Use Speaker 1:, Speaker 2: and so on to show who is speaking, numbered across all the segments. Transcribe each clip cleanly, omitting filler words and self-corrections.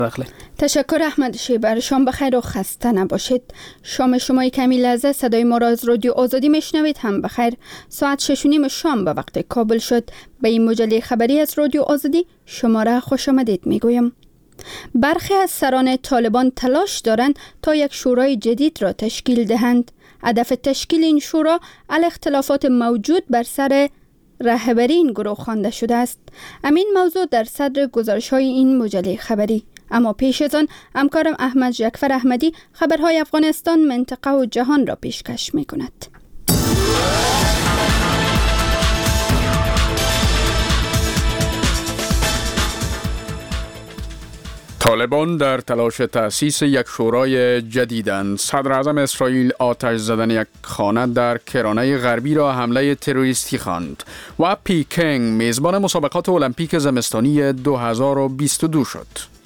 Speaker 1: تشکر احمد شیبر. شام بخیر و خسته نباشید. شام شما کمی لحظه صدای ما را از رادیو آزادی میشنوید. هم بخیر. ساعت 6:30 شام به وقت کابل شد. به این مجله خبری از رادیو آزادی شما را خوش آمدید میگویم. برخی از سران طالبان تلاش دارند تا یک شورای جدید را تشکیل دهند. هدف تشکیل این شورا الاختلافات موجود بر سر رهبری این گروه خوانده شده است. همین موضوع در صدر گزارش‌های این مجله خبری. اما پیش از آن همکارم احمد جعفر احمدی خبرهای افغانستان، منطقه و جهان را پیشکش می‌کند.
Speaker 2: طالبان در تلاش تأسیس یک شورای جدیدند. صدر اعظم اسرائیل آتش زدن یک خانه در کرانه غربی را حمله تروریستی خواند و پیکنگ میزبان مسابقات المپیک زمستانی 2022 شد.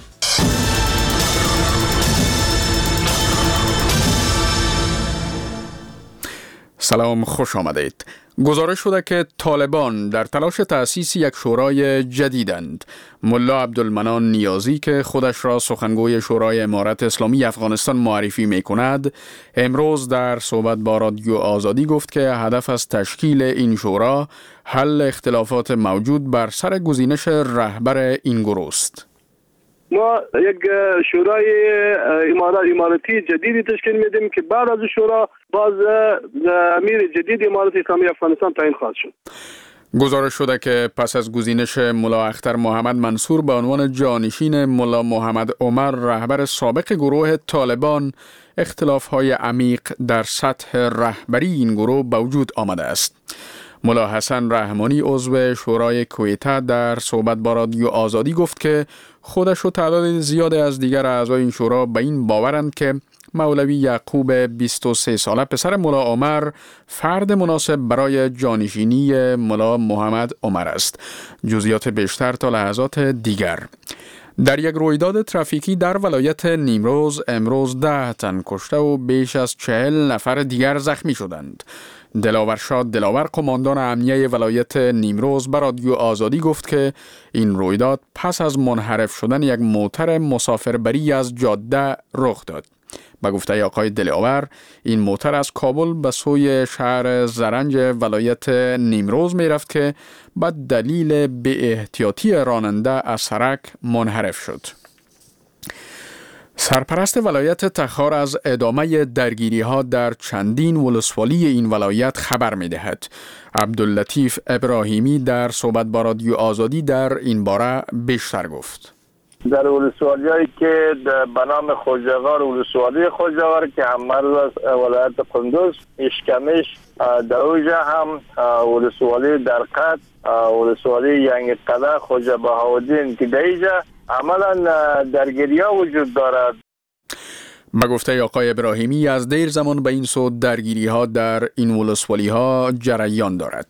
Speaker 2: سلام، خوش آمدید. گزارش شده که طالبان در تلاش تأسیس یک شورای جدیدند. ملا عبدالمنان نیازی که خودش را سخنگوی شورای امارت اسلامی افغانستان معرفی می کند، امروز در صحبت با رادیو آزادی گفت که هدف از تشکیل این شورا حل اختلافات موجود بر سر گزینش رهبر این گروه است.
Speaker 3: ما یک شورای امارتی جدیدی تشکیل میدیم که بعد از شورا باز امیر جدید امارت اسلامی افغانستان تعیین خواهد شد.
Speaker 2: گزارش شده که پس از گزینش ملا اختر محمد منصور به عنوان جانشین ملا محمد عمر رهبر سابق گروه طالبان، اختلاف‌های عمیق در سطح رهبری این گروه به وجود آمده است. ملا حسن رحمانی عضو شورای کویته در صحبت با رادیو آزادی گفت که خودش و تعداد زیاد از دیگر اعضای این شورا به این باورند که مولوی یعقوب 23 ساله پسر ملا عمر فرد مناسب برای جانشینی ملا محمد عمر است. جزئیات بیشتر تا لحظات دیگر. در یک رویداد ترافیکی در ولایت نیمروز امروز 10 تن کشته و بیش از 40 نفر دیگر زخمی شدند. دلاورشاد دلاور قماندان امنیه ولایت نیمروز به رادیو آزادی گفت که این رویداد پس از منحرف شدن یک موتر مسافربری از جاده رخ داد. به گفته آقای دلاور، این موتر از کابل به سوی شهر زرنج ولایت نیمروز می رفت که به دلیل بی احتیاطی راننده از سرک منحرف شد. سرپرست ولایت تخار از ادامه درگیری‌ها در چندین ولسوالی این ولایت خبر می‌دهد. عبداللطیف ابراهیمی در صحبت با رادیو آزادی در این باره بیشتر گفت.
Speaker 4: در ولسوالی‌هایی که به نام خوجغار، ولسوالی خوجغار که هم مرز از ولایت قندوز، اشکمش، دروژه هم، ولسوالی درقد، ولسوالی ینگ قده، خوجه بهاودین که دیجه عملا درگیری‌ها وجود دارد.
Speaker 2: به گفته آقای ابراهیمی از دیر زمان به این سو درگیری‌ها در این ولسوالی‌ها جریان دارد.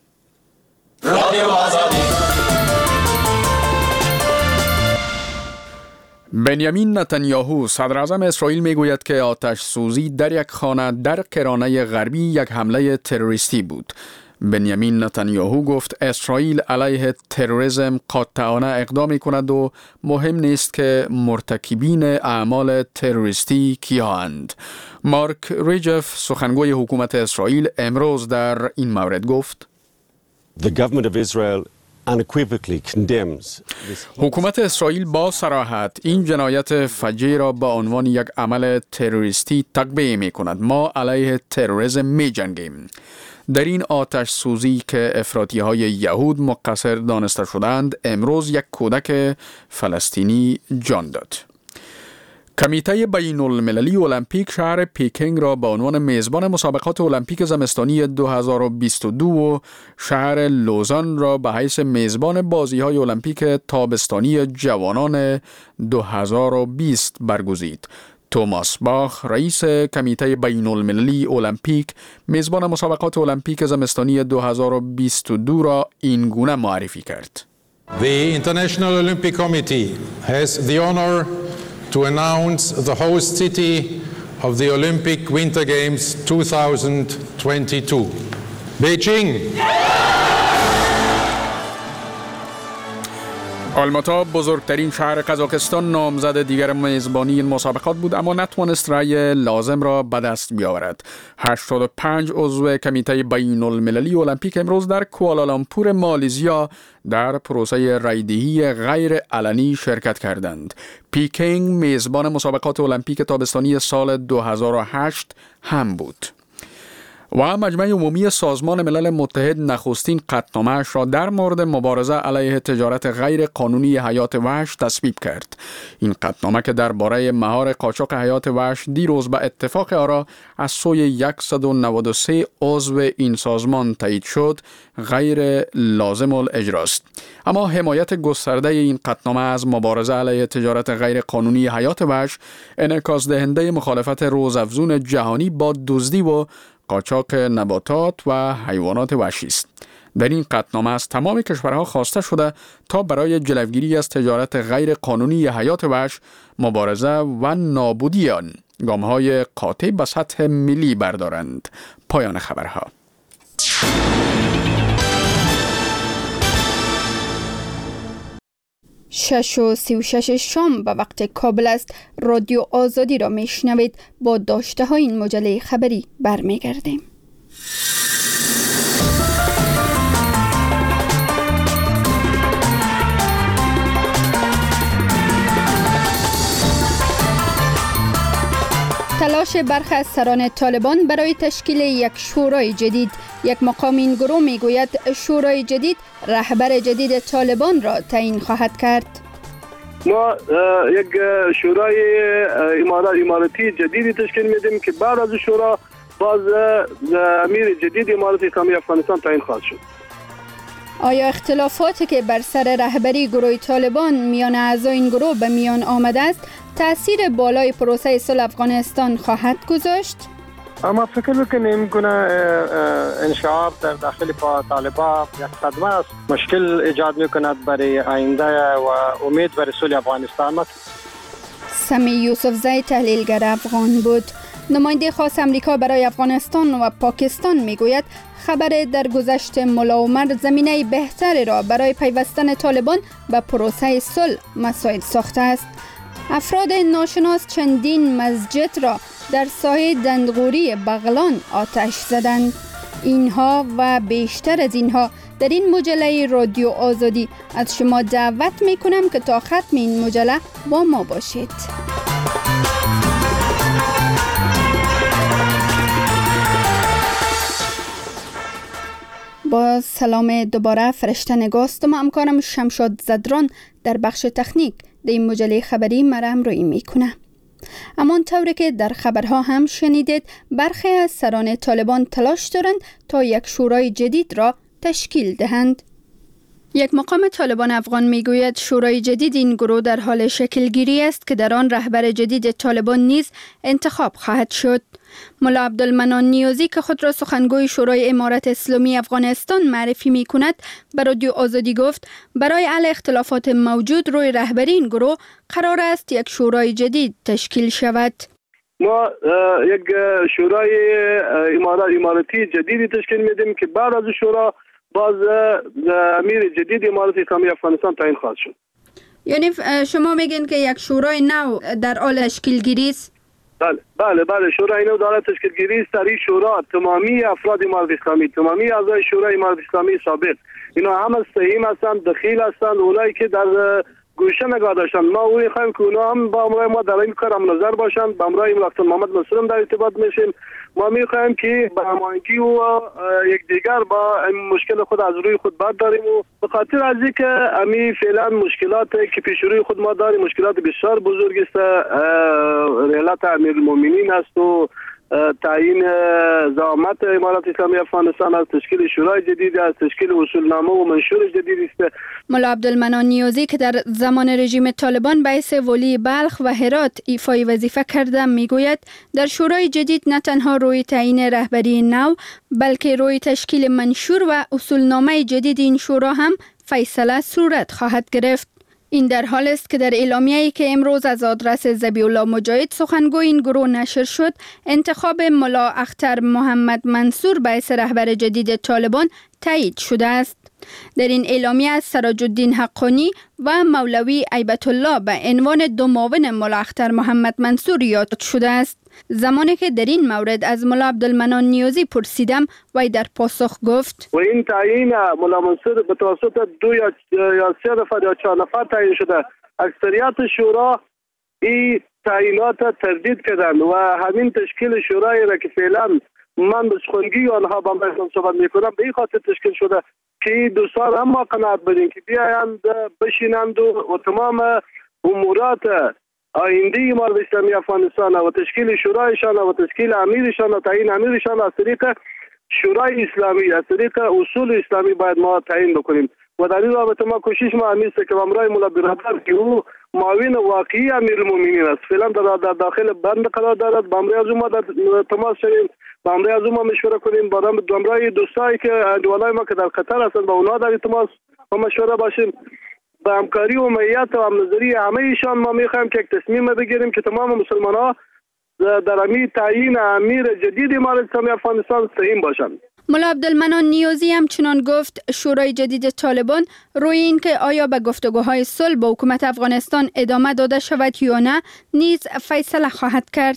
Speaker 2: بنیامین نتانیاهو صدر اعظم اسرائیل میگوید که آتش سوزی در یک خانه در کرانه غربی یک حمله تروریستی بود. بنیامین نتانیاهو گفت اسرائیل علیه تروریسم قاطعانه اقدام می‌کند و مهم نیست که مرتکبین اعمال تروریستی کیاند. مارک ریجف سخنگوی حکومت اسرائیل امروز در این مورد گفت
Speaker 5: The government of Israel unequivocally condemns
Speaker 2: حکومت اسرائیل با صراحت این جنایت فجیع را به عنوان یک عمل تروریستی تقبیح می‌کند. ما علیه تروریسم می‌جنگیم. در این آتش سوزی که افراطی‌های یهود مقصر دانسته شدند، امروز یک کودک فلسطینی جان داد. کمیته بین المللی المپیک شهر پیکنگ را به عنوان میزبان مسابقات المپیک زمستانی 2022 و شهر لوزان را به حیث میزبان بازی‌های المپیک تابستانی جوانان 2020 برگزید. توماس باخ رئیس کمیته بین المللی المپیک میزبان مسابقات المپیک زمستانی 2022 را این گونه معرفی کرد.
Speaker 6: The International Olympic Committee has the honor to announce the host city of the Olympic Winter Games 2022. Beijing.
Speaker 2: آلماتا بزرگترین شهر قزاقستان نامزد دیگر میزبانی این مسابقات بود، اما نتوانست رأی لازم را به دست بیاورد. 85 عضو کمیته بین المللی المپیک امروز در کوالالامپور مالزیا در پروسه رأی‌دهی غیر علنی شرکت کردند. پیکینگ میزبان مسابقات المپیک تابستانی سال 2008 هم بود. و مجمع عمومی سازمان ملل متحد نخستین قطعنامه‌اش را در مورد مبارزه علیه تجارت غیر قانونی حیات وحش تصویب کرد. این قطعنامه که درباره مهار قاچاق حیات وحش دیروز به اتفاق آرا از سوی 193 عضو این سازمان تایید شد، غیر لازم الاجراست. اما حمایت گسترده این قطعنامه از مبارزه علیه تجارت غیر قانونی حیات وحش انعکاس دهنده مخالفت روزافزون جهانی با دزدی و قاچاق نباتات و حیوانات وحشی است. در این قطعنامه از تمام کشورها خواسته شده تا برای جلوگیری از تجارت غیر قانونی حیات وحش، مبارزه و نابودی آن گام‌های قاطع به سطح ملی بردارند. پایان خبرها.
Speaker 1: 6:36 شام به وقت کابل است. رادیو آزادی را میشنوید. با داشته های این مجله خبری برمیگردیم. تلاش برخی از سران طالبان برای تشکیل یک شورای جدید. یک مقام این گروه میگوید شورای جدید رهبر جدید طالبان را تعیین خواهد کرد.
Speaker 3: ما یک شورای اماراتی جدیدی تشکیل میدیم که بعد از شورا باز امیر جدید امارت اسلامی افغانستان تعیین خواهد شد.
Speaker 1: آیا اختلافاتی که بر سر رهبری گروه طالبان میان اعضای این گروه به میان آمده است تأثیر بالای پروسه صلح افغانستان خواهد گذاشت؟
Speaker 7: ما فکر میکنیم گونه انشعاب در داخل طالبان یک صدمه است، مشکل ایجاد میکند برای آینده و امید برای صلح افغانستان.
Speaker 1: سمی یوسفزی تحلیلگر افغان بود. نماینده خاص امریکا برای افغانستان و پاکستان میگوید خبر درگذشت ملا عمر زمینه بهتری را برای پیوستن طالبان به پروسه صلح مساعد ساخته است. افراد ناشناس چندین مسجد را در ساحه دندغوری بغلان آتش زدند. اینها و بیشتر از اینها در این مجله رادیو آزادی. از شما دعوت میکنم که تا ختم این مجله با ما باشید. با سلام دوباره، فرشته نگاستم و همکارم شمشاد زدران در بخش تکنیک در این مجله خبری مرام روی میکنه. اما طوری که در خبرها هم شنیدید، برخی از سران طالبان تلاش دارند تا یک شورای جدید را تشکیل دهند. یک مقام طالبان افغان میگوید شورای جدید این گروه در حال شکلگیری است که در آن رهبر جدید طالبان نیز انتخاب خواهد شد. ملا عبدالمنان نیازی که خود را سخنگوی شورای امارت اسلامی افغانستان معرفی می کند به رادیو آزادی گفت برای حل اختلافات موجود روی رهبری این گروه قرار است یک شورای جدید تشکیل شود.
Speaker 3: ما یک شورای اماراتی جدیدی تشکیل میدیم که بعد از شورا باز امیر جدید امارت اسلامی افغانستان تعیین خواهد شد.
Speaker 1: یعنی شما میگین که یک شورای نو در حال تشکیلگیری است؟
Speaker 3: بله شورای نو دارد تشکیلگیری است. در این شورا تمامی افراد امارت اسلامی، تمامی اعضای شورای امارت اسلامی سابق، اینا هم سهیم هستند، دخیل هستند، اونایی که در گوشه نگاه داشتند. ما اون می‌خوایم که اونا هم با امرای ما در این کار هم نظر باشند. با امرای رفتن محمد مسلم در ارتباط میشیم. ما می‌خوایم که با هماهنگی و یکدیگر با مشکل خود از روی خود برداریم و به خاطر از اینکه امی فعلا مشکلات که پیش روی خود ما داریم مشکلات بسیار بزرگ است. رحلت امیرالمومنین است و تعیین زعامت امارت اسلامی افغانستان از تشکیل شورای جدید، از تشکیل اصولنامه و منشور جدید است.
Speaker 1: ملا عبدالمنان نیازی که در زمان رژیم طالبان به حیث ولی بلخ و هرات ایفای وظیفه کرده میگوید در شورای جدید نه تنها روی تعیین رهبری نو بلکه روی تشکیل منشور و اصولنامه جدید این شورا هم فیصله صورت خواهد گرفت. این در حال است که در اعلامیه‌ای که امروز از آدرس ذبیح الله مجاهد سخنگوی این گروه نشر شد، انتخاب ملا اختر محمد منصور به حیث رهبر جدید طالبان تایید شده است. در این اعلامیه سراج الدین حقانی و مولوی هیبت الله به عنوان دو معاون ملا اختر محمد منصور یاد شده است. زمانی که در این مورد از ملا عبدالمنان نیازی پرسیدم، وی در پاسخ گفت:
Speaker 3: و این تعیین ملا منصور به توسط 2 یا 3 نفر یا 4 نفر تعیین شده. اکثریت شورا این تعیینات تردید کردند و همین تشکیل شورای را که فعلا من به سخنگوی آنها با من صحبت میکنم به این خاطر تشکیل شده که دوستان هم ما قناعت بدیم که بیایند بشینند و تمام امورات آینده امارت اسلامی افغانستان و تشکیل شورایشان و تشکیل امیرشان و تعیین امیرشان از طریق شورای اسلامی، از طریق اصول اسلامی باید ما تعیین بکنیم. و در این رابطه ما کوشش ما همین است که همراه مولا برادر که او معاون واقعی امیرالمومنین است، فعلا در داخل بند قرار دارد، با همراه از او ما در تماس شویم، با همراه از او ما مشوره کنیم، با همراه دوستایی که اندوالای ما که در قطر هستند با اونها در تماس و مشوره باشیم. با همکاری و معیت و همنظری همه ایشان ما میخوایم که یک تصمیم بگیریم که تمام مسلمان ها در امی تعیین امیر جدید امارت اسلامی افغانستان سهیم باشند.
Speaker 1: ملا عبدالمنان نیازی هم چنان گفت شورای جدید طالبان روی این که آیا به گفتگوهای صلح با حکومت افغانستان ادامه داده شود یا نه نیز فیصله خواهد کرد.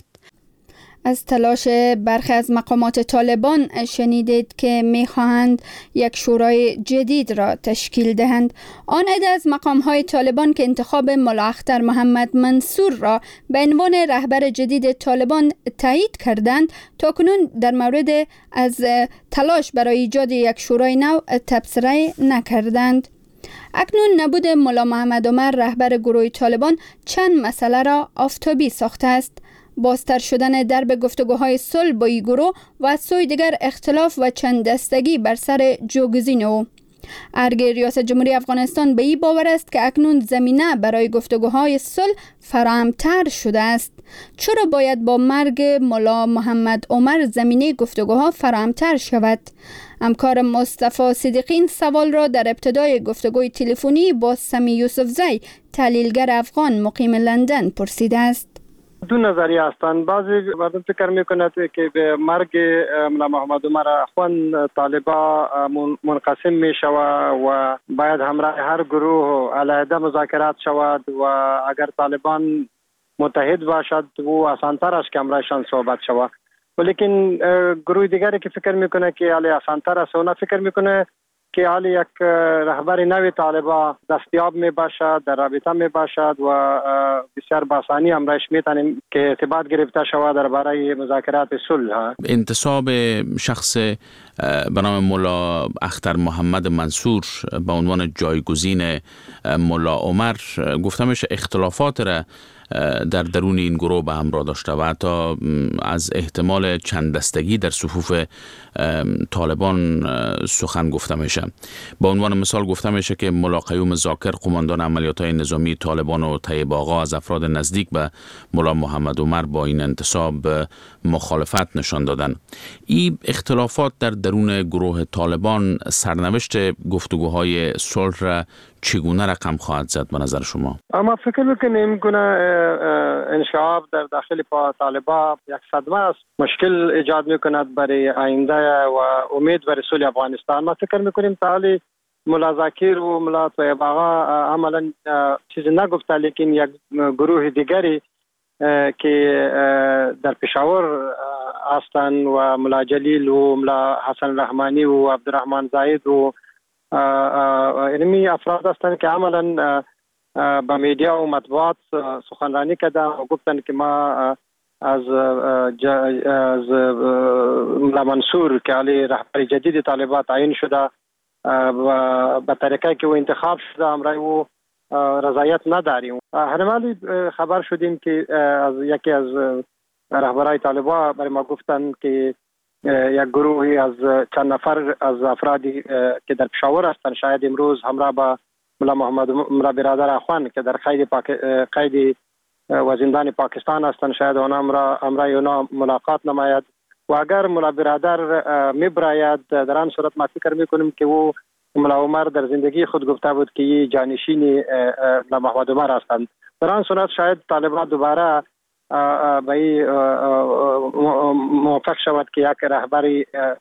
Speaker 1: از تلاش برخی از مقامات طالبان شنیدید که می‌خواهند یک شورای جدید را تشکیل دهند. آن عده از مقام‌های طالبان که انتخاب ملا اختر محمد منصور را به عنوان رهبر جدید طالبان تایید کردند، تاکنون در مورد از تلاش برای ایجاد یک شورای نو تبصره نکردند. اکنون نبود ملا محمد عمر رهبر گروه طالبان چند مسئله را آفتابی ساخته است. بازتر شدن درب گفتگوهای صلح با این گروه و از سوی دیگر اختلاف و چند دستگی بر سر جوگزین او. ارگ ریاست جمهوری افغانستان به این باور است که اکنون زمینه برای گفتگوهای صلح فراهم‌تر شده است. چرا باید با مرگ ملا محمد عمر زمینه گفتگوها فراهم‌تر شود؟ همکار مصطفی صدیقی سوال را در ابتدای گفتگوی تلفنی با سمی یوسفزی تحلیلگر افغان مقیم لندن پرسیده است.
Speaker 7: دو نظریه هستند. بعضی مردم فکر میکنند که به مرگ ملا محمد عمر اخوان طالبا منقسم میشود و باید همراه هر گروه علیحده مذاکرات شود و اگر طالبان متحد باشد و آسانتر است که همراهشان صحبت شود. ولیکن گروه دیگری که فکر میکنه که علی آسانتر است، اونا فکر میکنه که حال یک رهبر نوی طالبا دستیاب می باشد، در رابطه می باشد و بسیار باسانی امرش میتونیم که ارتباط گرفته شود در برای مذاکرات صلح.
Speaker 8: انتصاب شخص به نام ملا اختر محمد منصور به عنوان جایگزین ملا عمر گفته میشه اختلافات را در درون این گروه به همراه داشته و حتی از احتمال چند دستگی در صفوف طالبان سخن گفته میشه. با عنوان مثال گفته میشه که ملا قیوم زاکر قماندان عملیات‌های نظامی طالبان و طیب آقا از افراد نزدیک به ملا محمد عمر با این انتصاب مخالفت نشان دادن. این اختلافات در درون گروه طالبان سرنوشت گفتگوهای صلح را چگونه رقم خواهد زد به نظر شما؟
Speaker 7: اما فکر میکنیم گونه انشعاب در داخل طالبان یک صدمه است، مشکل ایجاد میکند برای آینده و امید برای صلح افغانستان. ما فکر میکنیم تعالی ملا زاکر و ملا طیب آقا عملا چیزی نگفته، لیکن یک گروه دیگری که در پشاور هستند و ملا جلیل و ملا حسن رحمانی و عبدالرحمن زاید و اینمی افراد هستند که عملا با میدیا و مطبوعات سخنرانی کردن و گفتن که ما از ملا منصور که علی رهبر جدید طالبان تعیین شده و به طریقه که او انتخاب شده امرای او رضایت نداریم. همین خبر شدیم که از یکی از رهبرای طالبان برای ما گفتن که یک گروهی از چند نفر از افرادی که در پشاور هستند شاید امروز همراه با ملا برادر اخوان که در قید و زندان پاکستان هستند شاید اونا همراه اونا ملاقات نماید و اگر ملا برادر میبراید در آن صورت ما فکر میکنیم که او ملا عمر در زندگی خود گفته بود که این جانشین ملا محمد عمر هستند. در آن صورت شاید طالبان دوباره به موفق شود که یک رهبری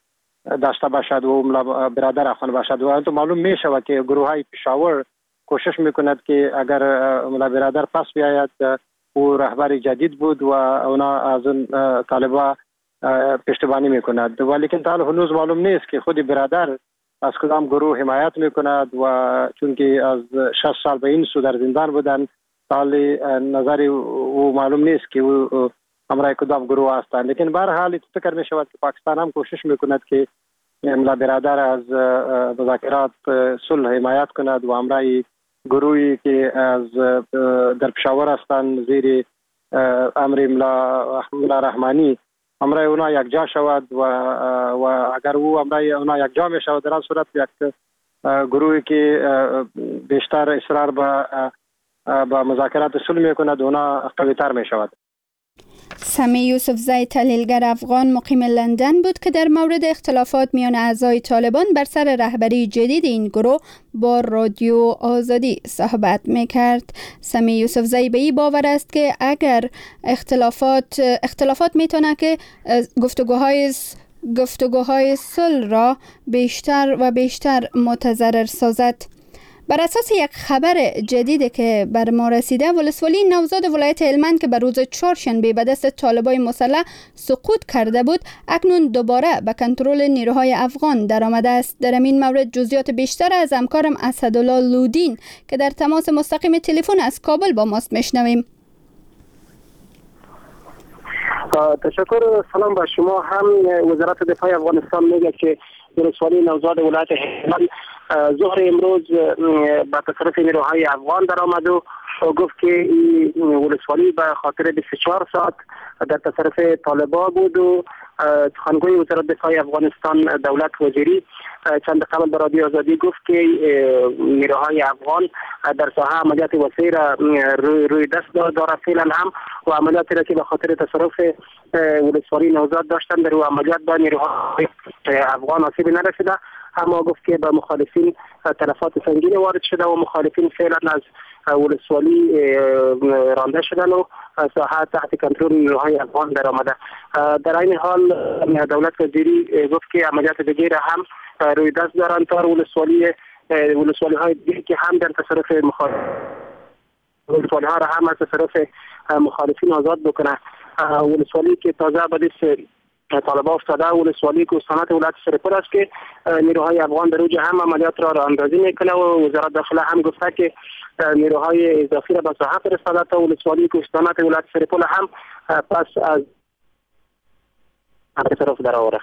Speaker 7: داشته باشد و ملا برادر افغان باشد و تو معلوم می شود که گروه های پشاور کوشش میکند که اگر ملا برادر پس بیاید او رهبر جدید بود و اونا از اون طالبا پشتیبانی میکند، ولیکن تا هنوز معلوم نیست که خود برادر از کدام گروه حمایت میکند و چون که از 6 سال به این سو در زندان بودن حال نظر او معلوم نیست که او همراه کدام گروه هستند. لیکن به هر حال فکر می شود که پاکستان هم کوشش میکند که ملا برادر از مذاکرات صلح حمایت کند و همراه گروهی که از در پشاور هستند زیر امر ملا رحمانی همراه اونا یک جا شود و اگر او همراه اونا یک جا می شود در صورت یک گروهی که بیشتر اصرار به مذاکرات صلح می کند اونا قوی تر می شود.
Speaker 1: سمی یوسفزی تحلیلگر افغان مقیم لندن بود که در مورد اختلافات میان اعضای طالبان بر سر رهبری جدید این گروه با رادیو آزادی صحبت میکرد. سمی یوسفزی به این باور است که اگر اختلافات میتونه که گفتگوهای صلح را بیشتر و بیشتر متضرر سازد. بر اساس یک خبر جدیدی که بر ما رسیده، ولسوالی نوزاد ولایت هلمند که بر روز چهارشنبه به دست طالبان مسلح سقوط کرده بود، اکنون دوباره به کنترل نیروهای افغان درآمده است. در این مورد جزئیات بیشتر از همکارم اسدالله لودین که در تماس مستقیم تلفن از کابل با ماست میشنویم.
Speaker 9: تشکر. سلام به شما. هم وزارت دفاع افغانستان میگه که ولسوالی نوزاد ولایت هلمند ظهر امروز به تصرف نیروهای افغان در آمد و گفت که این ولسوالی به خاطر 24 ساعت در تصرف طالبان بود و سخنگوی وزارت دفاع افغانستان دولت وزیری چند قبل به رادیو آزادی گفت که نیروهای افغان در ساحه عملیات وسیع را روی دست دارد فعلا هم و عملیاتی را که به خاطر تصرف ولسوالی نوزاد داشتن در او عملیات با نیروهای افغان آسیبی نرسیده، اما گفت که به مخالفین تلفات سنگین وارد شده و مخالفین فعلا از ولسوالی رانده شدن و ساحه تحت کنترل نیروهای افغان در آمده. در این حال دولت وزیری گفت که عملیات دیگر هم روی دست دارند تا ولسوالی های دیگه که هم در تصرف ولسوالی ها را هم از تصرف مخالفین آزاد بکنه. ولسوالی که تازه به دست طالبان افتاده، ولسوالی که استانت ولایت سرپور است که نیروهای افغان در اوج هم عملیات را اندازی میکنه و وزارت داخله هم گفته که نیروهای اضافی را به ساحه فرستاده تا ولسوالی که استانت ولایت سرپور هم پس از طرف در آوره.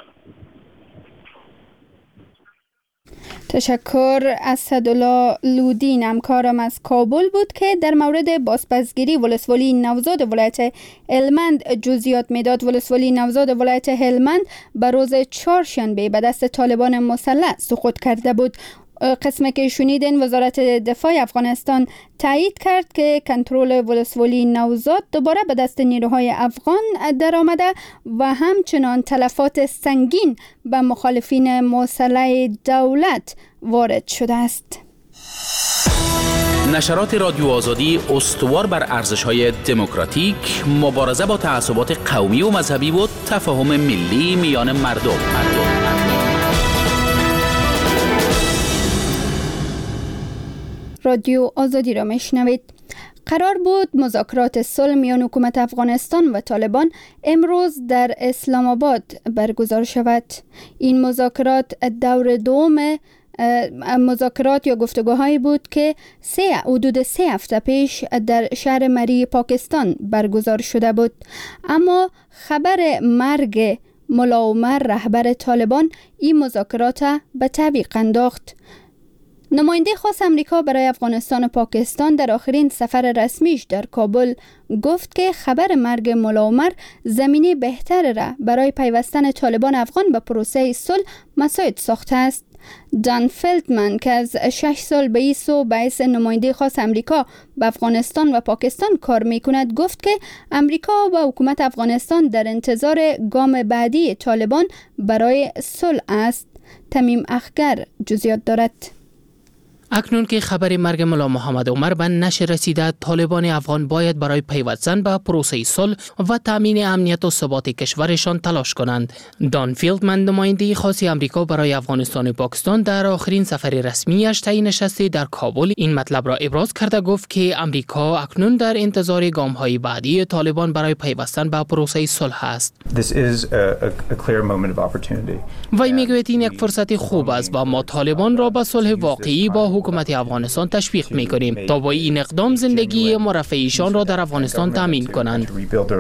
Speaker 1: تشکر. اسدالله لودین همکارم از کابل بود که در مورد بازپسگیری ولسوالی نوزاد ولایت هلمند جزئیات میداد. ولسوالی نوزاد ولایت هلمند به روز چهارشنبه به دست طالبان مسلح سقوط کرده بود. قسمی که شنیدین وزارت دفاع افغانستان تایید کرد که کنترل ولسوالی نوزاد دوباره به دست نیروهای افغان در آمده و همچنان تلفات سنگین به مخالفین مسلح دولت وارد شده است.
Speaker 10: نشرات رادیو آزادی استوار بر ارزش‌های دموکراتیک، مبارزه با تعصبات قومی و مذهبی و تفاهم ملی میان مردم.
Speaker 1: رادیو آزادی را میشنوید. قرار بود مذاکرات صلح میان حکومت افغانستان و طالبان امروز در اسلام آباد برگزار شود. این مذاکرات دور دوم مذاکرات یا گفتگوهایی بود که حدود 3 هفته پیش در شهر مری پاکستان برگزار شده بود، اما خبر مرگ ملا عمر رهبر طالبان این مذاکرات به تعویق انداخت. نماینده خاص امریکا برای افغانستان و پاکستان در آخرین سفر رسمیش در کابل گفت که خبر مرگ ملا عمر زمینه بهتر را برای پیوستن طالبان افغان به پروسه صلح مساعد ساخته است. دان فلتمن که از 6 سال به این سو باعث نماینده خاص امریکا به افغانستان و پاکستان کار میکند گفت که امریکا و حکومت افغانستان در انتظار گام بعدی طالبان برای صلح است. تمیم اخگر جزئیات دارد.
Speaker 11: اکنون که خبر مرگ ملا محمد عمر به نشر رسیده، طالبان افغان باید برای پیوستن به پروسه صلح و تامین امنیت و ثبات کشورشان تلاش کنند. دان فیلدمن، نماینده خاص آمریکا برای افغانستان و پاکستان، در آخرین سفر رسمیش طی نشست در کابل این مطلب را ابراز کرده، گفت که آمریکا اکنون در انتظار گام‌های بعدی طالبان برای پیوستن به پروسه صلح است. وی میگوید این یک فرصت خوب است و ما طالبان را به صلح واقعی با حکومت افغانستان تشویق می‌کنیم تا با این اقدام زندگی مرفعیشان را در افغانستان تامین کنند.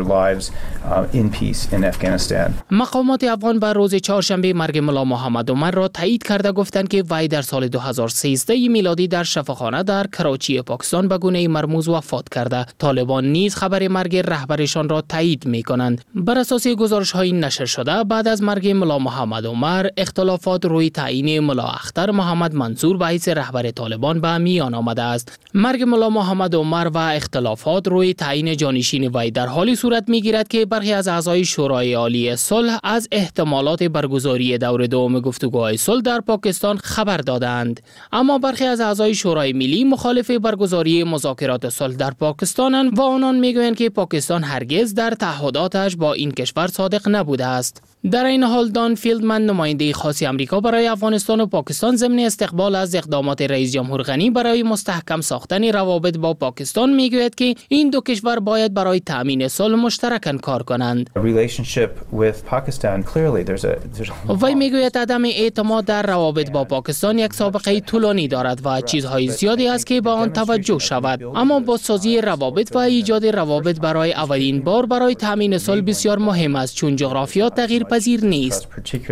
Speaker 11: مقامات افغان بر روز چهارشنبه مرگ ملا محمد عمر را تایید کرده، گفتند که وی در سال 2013 میلادی در شفاخانه در کراچی پاکستان به گونه مرموز وفات کرده. طالبان نیز خبر مرگ رهبرشان را تایید می‌کنند. بر اساس گزارش‌های نشر شده، بعد از مرگ ملا محمد عمر اختلافات روی تعیین ملا اختر محمد منصور به حیث رهبر طالبان به میان آمده است. مرگ ملا محمد عمر و اختلافات روی تعیین جانشین وی در حالی صورت می‌گیرد که برخی از اعضای شورای عالی صلح از احتمالات برگزاری دور دوم گفتگوهای صلح در پاکستان خبر دادند، اما برخی از اعضای شورای ملی مخالف برگزاری مذاکرات صلح در پاکستانند و آنان میگویند که پاکستان هرگز در تعهداتش با این کشور صادق نبوده است. در این حال دان فیلدمن، نماینده خاص آمریکا برای افغانستان و پاکستان، ضمن استقبال از اقدامات رئیس جمهور غنی برای مستحکم ساختن روابط با پاکستان، میگوید که این دو کشور باید برای تامین صلح مشترکاً کار کنند. وی میگوید عدم اعتماد در روابط با پاکستان یک سابقه طولانی دارد و چیزهای زیادی است که به آن توجه شود، اما بازسازی روابط و ایجاد روابط برای اولین بار برای تامین صلح بسیار مهم است، چون جغرافیا تغییر پذیر نیست.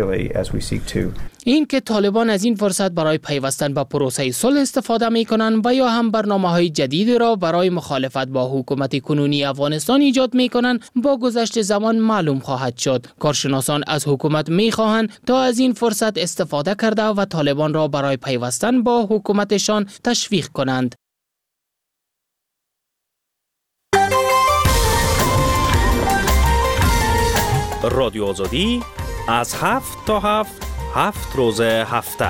Speaker 11: این که طالبان از این فرصت برای پیوستن به پروسه صلح استفاده می کنند و یا هم برنامه‌های جدید را برای مخالفت با حکومت کنونی افغانستان ایجاد می کنند، با گذشت زمان معلوم خواهد شد. کارشناسان از حکومت می خواهند تا از این فرصت استفاده کرده و طالبان را برای پیوستن با حکومتشان تشویق کنند.
Speaker 12: رادیو آزادی از 7 تا 7 روز هفته.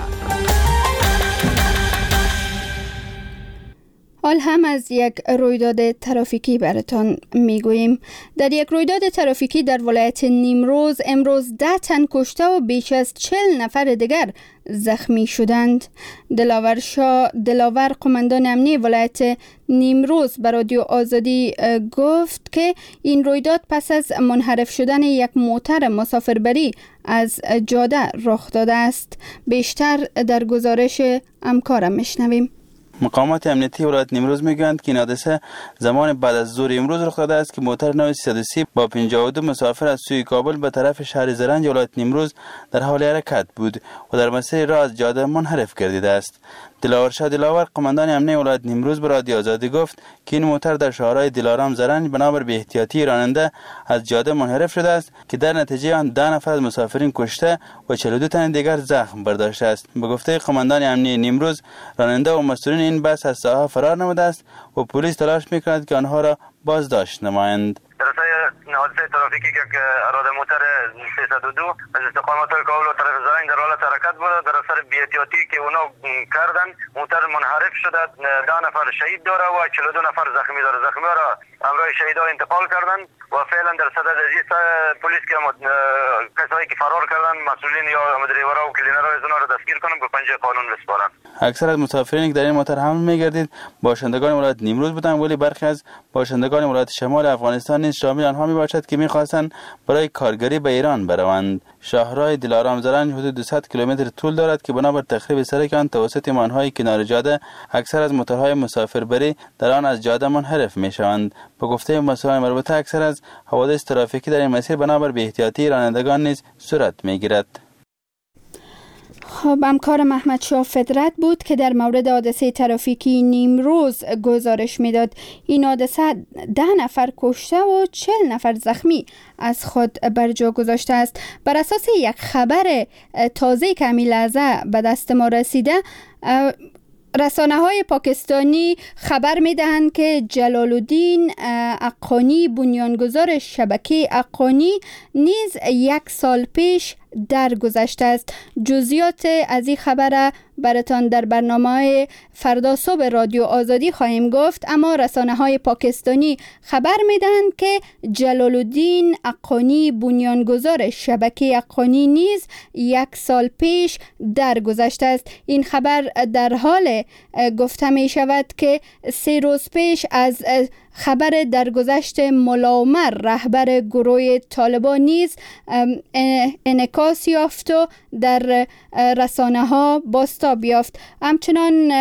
Speaker 1: حال هم از یک رویداد ترافیکی براتان میگوییم. در یک رویداد ترافیکی در ولایت نیمروز امروز 10 تن کشته و بیش از 40 نفر دیگر زخمی شدند. دلاور قماندان امنی ولایت نیمروز به رادیو آزادی گفت که این رویداد پس از منحرف شدن یک موتر مسافربری از جاده رخ داده است. بیشتر در گزارش همکارم میشنویم.
Speaker 13: مقامات امنیتی ولایت نیمروز میگویند که این حادثه زمان بعد از ظهر امروز رخ داده است که موتر نو 330 با 52 مسافر از سوی کابل به طرف شهر زرنج ولایت نیمروز در حال حرکت بود و در مسیر راه از جاده منحرف گردیده است. دلاور قماندان امنیتی ولایت نیمروز به رادیو آزادی گفت که این موتر در شهرهای دلارام زرنج بنابر بی احتیاطی راننده از جاده منحرف شده است که در نتیجه آن 10 نفر از مسافرین کشته و 42 تن دیگر زخم برداشته است. به گفته قماندان امنیتی نیمروز، راننده و مسئولین این بس از ساحه فرار نموده است و پلیس تلاش می‌کند که آنها را بازداشت نمایند.
Speaker 14: حادثه ترافیکی که اراده موتر 302 از استقامت کابل و طرف زرنج در حالت حرکت بود، در اثر بی‌احتیاطی که اونا کردن موتر منحرف شده، 10 نفر شهید داره و 42 نفر زخمی داره. زخمی را همراه شهیدا انتقال کردن و فعلا در صدد ازیست پلیس که کسایی که فرار کردن مسئولین یا مدیرورا و کلینرها از اونها را دستگیر کنن به پنجه قانون بسپارن.
Speaker 13: اکثر از مسافرین که در این موتر حمل می‌گردید باشندگان ولایت نیمروز بودند، ولی برخی از باشندگان ولایت شمال افغانستان نیز شامل آنها میباشد که می‌خواستند برای کارگری به ایران بروند. شهرهای دلارام زرنج حدود 200 کیلومتر طول دارد که بنابر تخریب سرک آن توسط مانهای کنار جاده اکثر از موترهای مسافربری در آن از جاده منحرف می‌شوند. به گفته مسئولان مربوطه اکثر از حوادث ترافیکی در این مسیر بنابر بی‌احتیاطی رانندگان نیز صورت می‌گیرد.
Speaker 1: خب همکار محمد شاه فطرت بود که در مورد حادثه ترافیکی نیمروز گزارش میداد. این حادثه 10 نفر کشته و 40 نفر زخمی از خود بر جا گذاشته است. بر اساس یک خبر تازه که همین لحظه به دست ما رسیده، رسانه‌های پاکستانی خبر می‌دهند که جلال الدین اقانی، بنیانگذار شبکه اقانی، نیز 1 سال پیش درگذشته است. جزئیات از این خبر براتان در برنامه فردا صبح رادیو آزادی خواهیم گفت، اما رسانه‌های پاکستانی خبر میدهند که جلال الدین اقانی بنیانگذار شبکه اقانی نیز 1 سال پیش درگذشته است. این خبر در حال گفته می شود که 3 روز پیش از خبر درگذشت ملا عمر رهبر گروه طالبان نیز انعکاس یافت و در رسانه ها بازتاب یافت. همچنان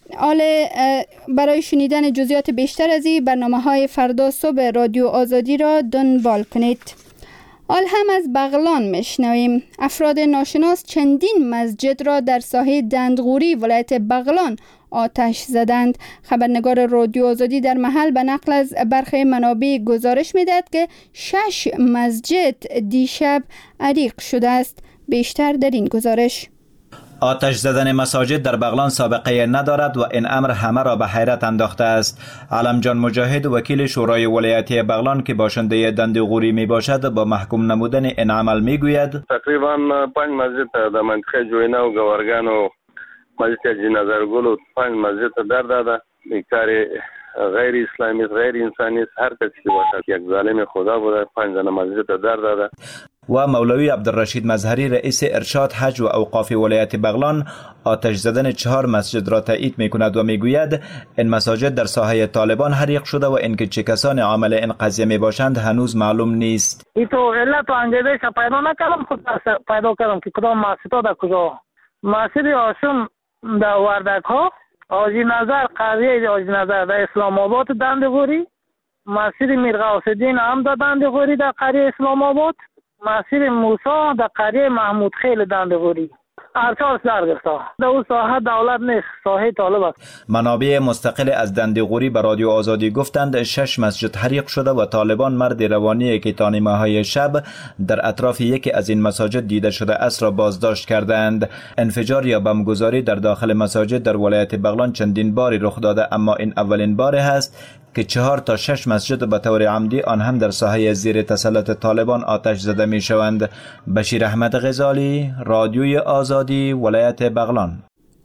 Speaker 1: برای شنیدن جزئیات بیشتر از این برنامه های فردا صبح رادیو آزادی را دنبال کنید. هم از بغلان میشنویم. افراد ناشناس چندین مسجد را در ساحه دندغوری ولایت بغلان آتش زدند. خبرنگار رادیو آزادی در محل به نقل از برخی منابع گزارش میدهد که 6 مسجد دیشب حریق شده است. بیشتر در این گزارش.
Speaker 15: آتش زدن مساجد در بغلان سابقه ندارد و این امر همه را به حیرت انداخته است. علمجان مجاهد وکیل شورای ولایتی بغلان که باشنده دندغوری می باشد با محکوم نمودن این عمل می گوید
Speaker 4: تقریبا 5 مسجد در منطقه جوینا و گوارگان و مسجد جنازرگل و 5 مسجد در داده. این کار غیر اسلامی غیر انسانی هر کسی باشد یک ظالم خدا بوده. 5 مسجد در داده.
Speaker 15: و مولوی عبدالرشید مظهری رئیس ارشاد حج و اوقاف ولایت بغلان آتش زدن 4 مسجد را تایید می کند و می گوید این مساجد در ساحه طالبان حریق شده و اینکه چه کسان عامل این قضیه می باشند هنوز معلوم نیست.
Speaker 16: این تو علت و انگیزش پیدا نکردم، خود پیدا کردم که کدام مسجد در کجا. مسجد هاشم در وردک ها، حاجی نظر قریه حاجی نظر در اسلام آباد دندغوری، مسجد میر غوث الدین هم در دندغوری در قریه اسلام آباد، مسجد موسی در قریه محمود خیل دندغوری. ارچاس در گرفته. در اون ساحه دولت نیست، ساحه طالب است.
Speaker 15: منابع مستقل از دندغوری به رادیو آزادی گفتند 6 مسجد حریق شده و طالبان مرد روانی که تا نیمه‌های شب در اطراف یکی از این مساجد دیده شده است را بازداشت کردند. انفجار یا بمبگذاری در داخل مساجد در ولایت بغلان چندین باری رخ داده، اما این اولین بار است که 4 تا 6 مسجد به طور عمدی آن هم در ساحه زیر تسلط طالبان آتش زده می شوند. بشیر احمد غزالی، رادیوی آزادی، ولایت بغلان.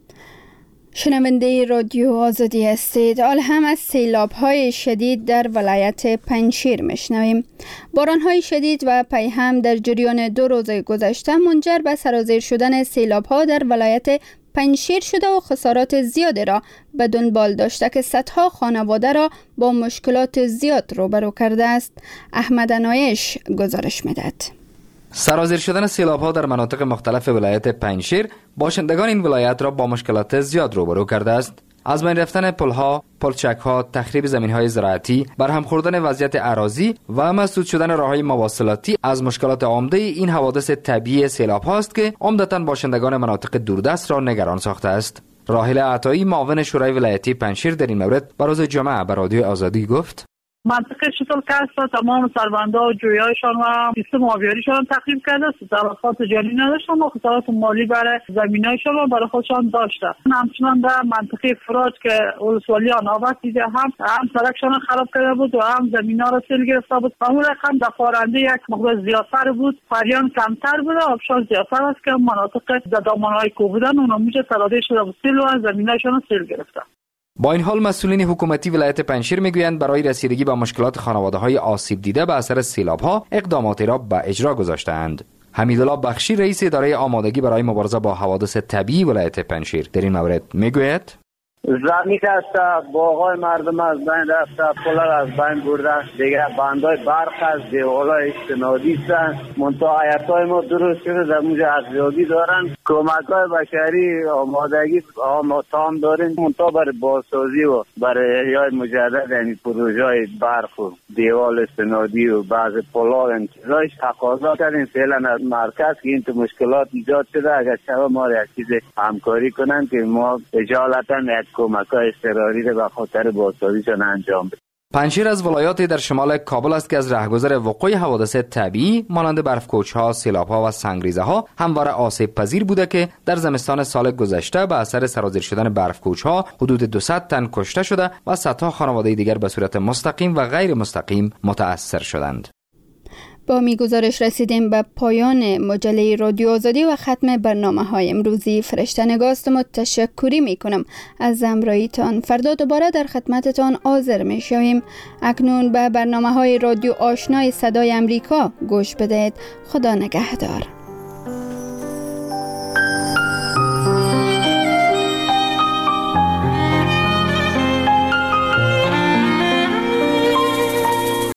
Speaker 1: شنونده رادیو آزادی هستید. هم از سیلاب‌های شدید در ولایت پنجشیر میشنویم. باران‌های شدید و پیهم در جریان 2 روز گذشته منجر به سرازیر شدن سیلاب‌ها در ولایت پنجشیر شده و خسارات زیادی را به دنبال داشته که صدها خانواده را با مشکلات زیاد روبرو کرده است. احمد انایش گزارش میدهد.
Speaker 17: سرازیر شدن سیلاب‌ها در مناطق مختلف ولایت پنجشیر باشندگان این ولایت را با مشکلات زیاد روبرو کرده است. از بین رفتن پل‌ها، پلچک‌ها، تخریب زمین‌های زراعتی، برهم خوردن وضعیت اراضی و مسدود شدن راه‌های مواصلاتی از مشکلات عمده این حوادث طبیعی سیلاب‌هاست که عمدتاً باشندگان مناطق دوردست را نگران ساخته است. راحله عطایی معاون شورای ولایتی پنجشیر در این مورد به روز جمعه به رادیو آزادی گفت:
Speaker 18: منطقه شتل کست تمام سربنده و جویایشان و سیستم آبیاریشان تخریب کرده است. تلفات جانی نداشتن و خسارات مالی برای زمینایشان و برای خودشان داشته. همچنان در منطقه فرات که ولسوالی آنابت دیده هم سرکشان خراب کرده بود و هم زمینا را سیل گرفته بود. اون رقم در خارنده یک مقدار زیادتر بود، فریان کمتر بود، آبشار زیادتر است که مناطق در دامنه‌های کوه بودن اونا میشه تلاده شده بود سیل و زمینایشان سیل گرفته.
Speaker 17: با این حال مسئولین حکومتی ولایت پنجشیر میگویند برای رسیدگی به مشکلات خانواده‌های آسیب دیده به اثر سیلاب‌ها اقداماتی را به اجرا گذاشته‌اند. حمیدالله بخشی رئیس اداره آمادگی برای مبارزه با حوادث طبیعی ولایت پنجشیر در این مورد میگوید:
Speaker 19: زمین است، باغ‌های مردم از بین رفته، پل‌ها از بین برده، دیگه بندهای برق از دیوالای استنادی است. منتها حیاط‌های ما درست شده، در اونجا ارزیابی دارن. کمک‌های بشری آمادگی تام داریم، منتها برای بازسازی و برای احیای مجدد یعنی پروژه‌های برق و دیوال استنادی و بعض پل‌ها و چیزایش تقاضا کردیم فعلا از مرکز که این مشکلات ایجاد شده. اگر شما ما یک چیز همکاری کنن که ما اجالتا کمک‌های اضطراری را به خاطر بازسازیشان انجام بدیم.
Speaker 17: پنجشیر از ولایاتی در شمال کابل است که از رهگذر وقوع حوادث طبیعی مانند برف‌کوچ‌ها، سیلاب‌ها و سنگریزه‌ها همواره آسیب پذیر بوده که در زمستان سال گذشته به اثر سرازیر شدن برف‌کوچ‌ها حدود 200 تن کشته شده و صدها خانواده دیگر به صورت مستقیم و غیر مستقیم متأثر شدند.
Speaker 1: با میگزارش رسیدیم به پایان مجله رادیو آزادی و ختم برنامه‌های امروزی. فرشته نگاست تشکری میکنم از همراهیتان. فردا دوباره در خدمتتان حاضر میشویم. اکنون به برنامه‌های رادیو آشنای صدای امریکا گوش بدهید. خدا نگهدار.